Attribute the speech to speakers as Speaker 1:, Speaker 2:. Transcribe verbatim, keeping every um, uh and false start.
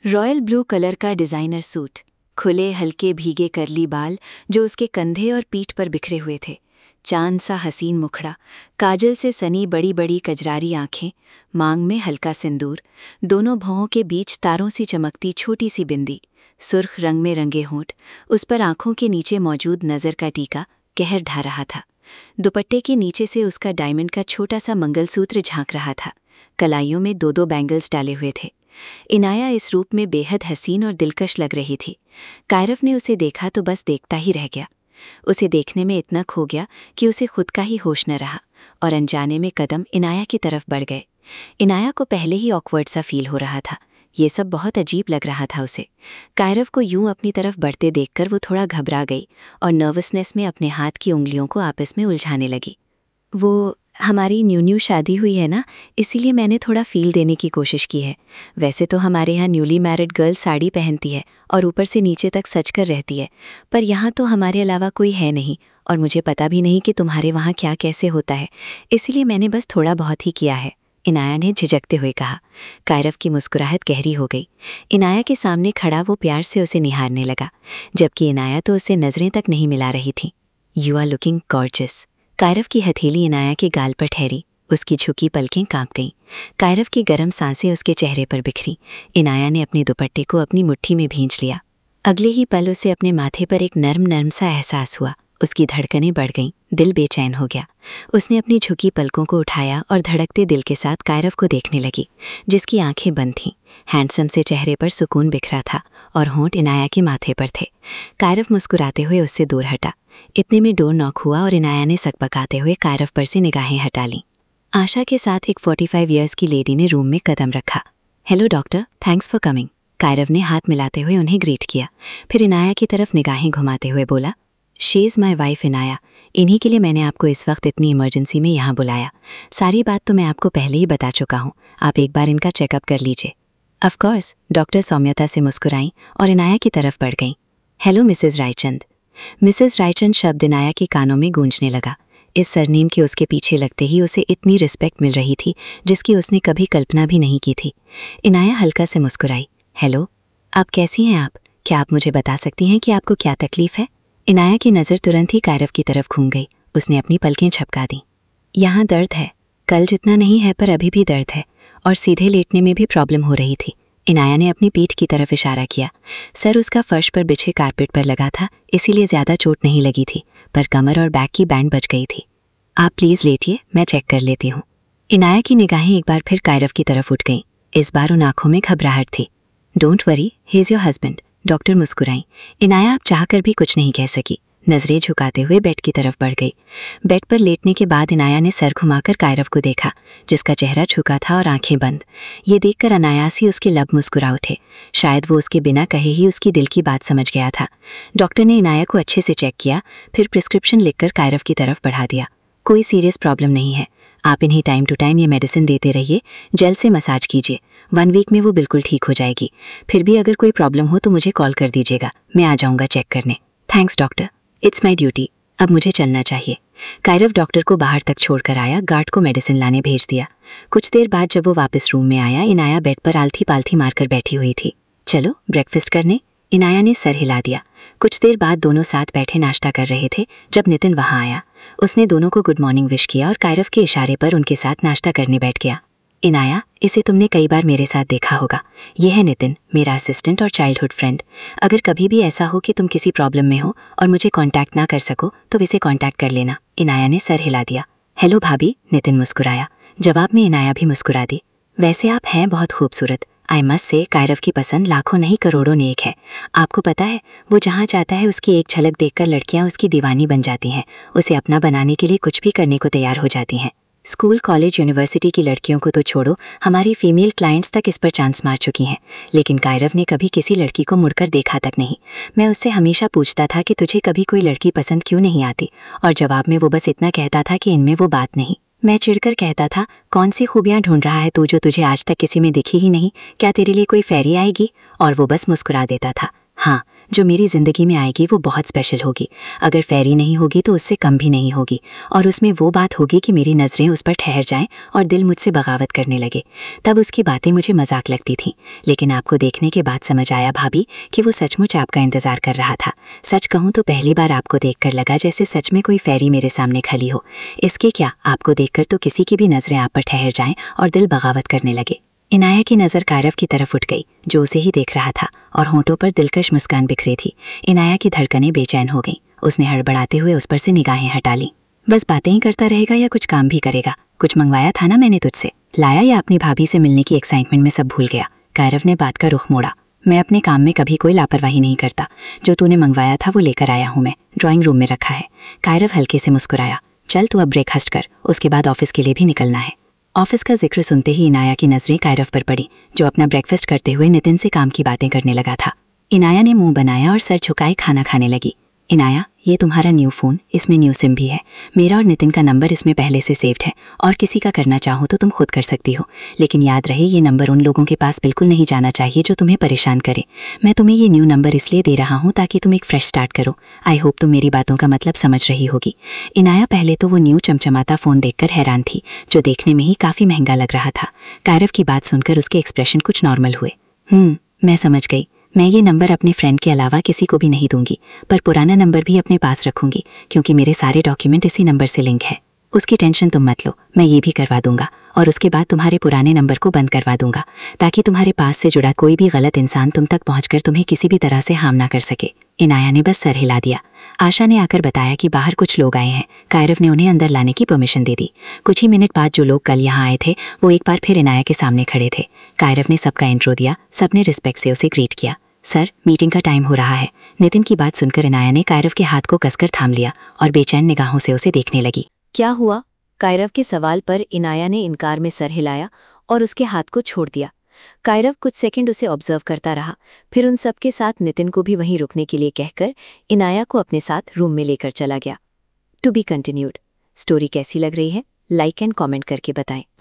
Speaker 1: Royal blue colour का designer suit, खुले हल्के भीगे करली बाल जो उसके कंधे और पीठ पर बिखरे हुए थे, चांद सा हसीन मुखड़ा, काजल से सनी बड़ी बड़ी कजरारी आंखें, मांग में हल्का सिंदूर, दोनों भौहों के बीच तारों सी चमकती छोटी सी बिंदी, सुर्ख रंग में रंगे होंठ, उस पर आंखों के नीचे मौजूद नज़र का टीका कहर ढा रहा था। दुपट्टे के नीचे से उसका डायमंड का छोटा सा मंगलसूत्र झांक रहा था। कलाइयों में दो दो बैंगल्स डाले हुए थे। इनाया इस रूप में बेहद हसीन और दिलकश लग रही थी। कायरव ने उसे देखा तो बस देखता ही रह गया। उसे देखने में इतना खो गया कि उसे खुद का ही होश न रहा और अनजाने में कदम इनाया की तरफ बढ़ गए। इनाया को पहले ही ऑकवर्ड सा फील हो रहा था। ये सब बहुत अजीब लग रहा था उसे। कायरव को यूं अपनी तरफ बढ़ते देखकर वो थोड़ा घबरा गई और नर्वसनेस में अपने हाथ की उंगलियों को आपस में उलझाने लगी। वो हमारी न्यू न्यू शादी हुई है ना, इसीलिए मैंने थोड़ा फील देने की कोशिश की है। वैसे तो हमारे यहाँ न्यूली मैरिड गर्ल साड़ी पहनती है और ऊपर से नीचे तक सज कर रहती है, पर यहाँ तो हमारे अलावा कोई है नहीं और मुझे पता भी नहीं कि तुम्हारे वहाँ क्या कैसे होता है, इसीलिए मैंने बस थोड़ा बहुत ही किया है, इनाया ने झिझकते हुए कहा। कायरव की मुस्कुराहट गहरी हो गई। इनाया के सामने खड़ा वो प्यार से उसे निहारने लगा, जबकि इनाया तो उसे नजरें तक नहीं मिला रही थी। You are looking gorgeous. Kairav की हथेली इनाया के गाल पर ठहरी। उसकी झुकी पलकें कांप गईं। कायरव की गर्म सांसें उसके चेहरे पर बिखरी। इनाया ने अपने दुपट्टे को अपनी मुट्ठी में भींच लिया। अगले ही पल उसे अपने माथे पर एक नर्म नर्म सा एहसास हुआ। उसकी धड़कनें बढ़ गईं, दिल बेचैन हो गया। उसने अपनी झुकी पलकों को उठाया और धड़कते दिल के साथ कायरव को देखने लगी, जिसकी आंखें बंद थीं। हैंडसम से चेहरे पर सुकून बिखरा था और होंठ इनाया के माथे पर थे। कायरव मुस्कुराते हुए उससे दूर हटा। इतने में डोर नॉक हुआ और इनाया ने सकपकाते हुए कायरव पर से निगाहें हटा लीं। आशा के साथ एक पैंतालीस इयर्स की लेडी ने रूम में कदम रखा। Hello doctor, thanks for coming. Kairav ने हाथ मिलाते हुए उन्हें ग्रीट किया, फिर इनाया की तरफ निगाहें घुमाते हुए बोला, she is my wife Inaya. इन्हीं के लिए मैंने आपको इस वक्त इतनी इमरजेंसी में यहाँ बुलाया। सारी बात तो मैं आपको पहले ही बता चुका हूँ, आप एक बार इनका चेकअप कर लीजिए। ऑफ कोर्स, डॉक्टर सौम्यता से मुस्कुराईं और इनाया की तरफ बढ़ गईं। Hello Mrs Raichand. Mrs Raichand शब्द इनाया के कानों में गूंजने लगा। इस सरनेम के उसके पीछे लगते ही उसे इतनी रिस्पेक्ट मिल रही थी जिसकी उसने कभी कल्पना भी नहीं की थी। इनाया हल्का से मुस्कुराई। हेलो, आप कैसी हैं आप? क्या आप मुझे बता सकती हैं कि आपको क्या तकलीफ है? इनाया की नज़र तुरंत ही कायरव की तरफ घूम गई। उसने अपनी पलकें झपका दी। यहाँ दर्द है, कल जितना नहीं है पर अभी भी दर्द है, और सीधे लेटने में भी प्रॉब्लम हो रही थी। इनाया ने अपनी पीठ की तरफ इशारा किया। सर उसका फर्श पर बिछे कारपेट पर लगा था, इसीलिए ज़्यादा चोट नहीं लगी थी, पर कमर और बैक की बैंड बच गई थी। आप प्लीज़ लेटिए, मैं चेक कर लेती हूँ। इनाया की निगाहें एक बार फिर कायरव की तरफ उठ गईं। इस बार उन आंखों में घबराहट थी। Don't worry, he is your husband. Doctor मुस्कुराई। इनाया अब चाहकर भी कुछ नहीं कह सकी। नजरें झुकाते हुए बेड की तरफ बढ़ गई। बेड पर लेटने के बाद इनाया ने सर घुमाकर कायरव को देखा, जिसका चेहरा झुका था और आंखें बंद। ये देखकर अनायास ही उसके लब मुस्कुरा उठे। शायद वो उसके बिना कहे ही उसकी दिल की बात समझ गया था। डॉक्टर ने इनाया को अच्छे से चेक किया, फिर प्रिस्क्रिप्शन लिखकर कायरव की तरफ बढ़ा दिया। कोई सीरियस प्रॉब्लम नहीं है, आप इन्हें टाइम टू टाइम ये मेडिसिन देते रहिए, जेल से मसाज कीजिए। वन वीक में वो बिल्कुल ठीक हो जाएगी। फिर भी अगर कोई प्रॉब्लम हो तो मुझे कॉल कर दीजिएगा, मैं आ जाऊंगा चेक करने। Thanks doctor, it's my duty. अब मुझे चलना चाहिए। कायरव डॉक्टर को बाहर तक छोड़कर आया, गार्ड को मेडिसिन लाने भेज दिया। कुछ देर बाद जब वो वापस रूम में आया, इनाया बेड पर आलथी पालथी मारकर बैठी हुई थी। चलो ब्रेकफास्ट करने। इनाया ने सर हिला दिया। कुछ देर बाद दोनों साथ बैठे नाश्ता कर रहे थे जब नितिन वहां आया। उसने दोनों को गुड मॉर्निंग विश किया और कायरव के इशारे पर उनके साथ नाश्ता करने बैठ गया। इनाया, इसे तुमने कई बार मेरे साथ देखा होगा। ये है नितिन, मेरा असिस्टेंट और चाइल्डहुड फ्रेंड। अगर कभी भी ऐसा हो कि तुम किसी प्रॉब्लम में हो और मुझे कांटेक्ट ना कर सको तो इसे कांटेक्ट कर लेना। इनाया ने सर हिला दिया। हेलो भाभी, नितिन मुस्कुराया। जवाब में इनाया भी मुस्कुरा दी। वैसे आप हैं बहुत खूबसूरत। आई मस्ट से कायरव की पसंद लाखों नहीं करोड़ों ने एक है। आपको पता है, वो जहाँ जाता है उसकी एक झलक देखकर लड़कियाँ उसकी दीवानी बन जाती हैं। उसे अपना बनाने के लिए कुछ भी करने को तैयार हो जाती हैं। स्कूल, कॉलेज, यूनिवर्सिटी की लड़कियों को तो छोड़ो, हमारी फीमेल क्लाइंट्स तक इस पर चांस मार चुकी हैं, लेकिन कायरव ने कभी किसी लड़की को मुड़कर देखा तक नहीं। मैं उससे हमेशा पूछता था कि तुझे कभी कोई लड़की पसंद क्यों नहीं आती, और जवाब में वो बस इतना कहता था कि इनमें वो बात नहीं। मैं चिढ़कर कहता था, कौन सी खूबियाँ ढूंढ रहा है तू जो तुझे आज तक किसी में दिखी ही नहीं? क्या तेरे लिए कोई फेरी आएगी? और वो बस मुस्कुरा देता था। हाँ, जो मेरी ज़िंदगी में आएगी वो बहुत स्पेशल होगी। अगर फेरी नहीं होगी तो उससे कम भी नहीं होगी, और उसमें वो बात होगी कि मेरी नज़रें उस पर ठहर जाएं और दिल मुझसे बगावत करने लगे। तब उसकी बातें मुझे मजाक लगती थीं, लेकिन आपको देखने के बाद समझ आया भाभी कि वो सचमुच आपका इंतज़ार कर रहा था। सच कहूँ तो पहली बार आपको देखकर लगा जैसे सच में कोई फेरी मेरे सामने खड़ी हो। इसके क्या, आपको देखकर तो किसी की भी नज़रें आप पर ठहर जाएं और दिल बगावत करने लगे। इनाया की नज़र कायरव की तरफ उठ गई, जो उसे ही देख रहा था, और होंठों पर दिलकश मुस्कान बिखरी थी। इनाया की धड़कनें बेचैन हो गईं। उसने हड़बड़ाते हुए उस पर से निगाहें हटा लीं। बस बातें ही करता रहेगा या कुछ काम भी करेगा? कुछ मंगवाया था ना मैंने तुझसे? लाया या अपनी भाभी से मिलने की एक्साइटमेंट में सब भूल गया? कायरव ने बात का रुख मोड़ा। मैं अपने काम में कभी कोई लापरवाही नहीं करता। जो तूने मंगवाया था वो लेकर आया हूँ मैं, ड्राइंग रूम में रखा है। कायरव हल्के से मुस्कुराया। चल तू अब ब्रेकफास्ट कर, उसके बाद ऑफिस के लिए भी निकलना है। ऑफिस का जिक्र सुनते ही इनाया की नज़रें कायरव पर पड़ी, जो अपना ब्रेकफास्ट करते हुए नितिन से काम की बातें करने लगा था। इनाया ने मुंह बनाया और सर झुकाए खाना खाने लगी। इनाया, ये तुम्हारा न्यू फ़ोन, इसमें न्यू सिम भी है। मेरा और नितिन का नंबर इसमें पहले से सेव्ड है, और किसी का करना चाहो तो तुम खुद कर सकती हो। लेकिन याद रहे ये नंबर उन लोगों के पास बिल्कुल नहीं जाना चाहिए जो तुम्हें परेशान करे। मैं तुम्हें ये न्यू नंबर इसलिए दे रहा हूँ ताकि तुम एक फ्रेश स्टार्ट करो। आई होप तुम मेरी बातों का मतलब समझ रही होगी। इनाया पहले तो वो न्यू चमचमाता फ़ोन देखकर हैरान थी, जो देखने में ही काफ़ी महंगा लग रहा था। कायरव की बात सुनकर उसके एक्सप्रेशन कुछ नॉर्मल हुए। हम्म मैं समझ गई। मैं ये नंबर अपने फ्रेंड के अलावा किसी को भी नहीं दूंगी, पर पुराना नंबर भी अपने पास रखूंगी, क्योंकि मेरे सारे डॉक्यूमेंट इसी नंबर से लिंक है। उसकी टेंशन तुम मत लो, मैं ये भी करवा दूंगा, और उसके बाद तुम्हारे पुराने नंबर को बंद करवा दूंगा, ताकि तुम्हारे पास से जुड़ा कोई भी गलत इंसान तुम तक पहुंचकर तुम्हें किसी भी तरह से हार्म ना कर सके। इनाया ने बस सर हिला दिया। आशा ने आकर बताया कि बाहर कुछ लोग आए हैं। कायरव ने उन्हें अंदर लाने की परमिशन दे दी। कुछ ही मिनट बाद जो लोग कल यहाँ आए थे वो एक बार फिर इनाया के सामने खड़े थे। कायरव ने सबका इंट्रो दिया। सबने रिस्पेक्ट से उसे ग्रीट किया। सर, मीटिंग का टाइम हो रहा है। नितिन की बात सुनकर इनाया ने कायरव के हाथ को कसकर थाम लिया और बेचैन निगाहों से उसे देखने लगी।
Speaker 2: क्या हुआ? कायरव के सवाल पर इनाया ने इनकार में सर हिलाया और उसके हाथ को छोड़ दिया। कायरव कुछ सेकंड उसे ऑब्जर्व करता रहा, फिर उन सबके साथ नितिन को भी वहीं रुकने के लिए कहकर इनाया को अपने साथ रूम में लेकर चला गया। To be continued. स्टोरी कैसी लग रही है? लाइक एंड कमेंट करके बताएं।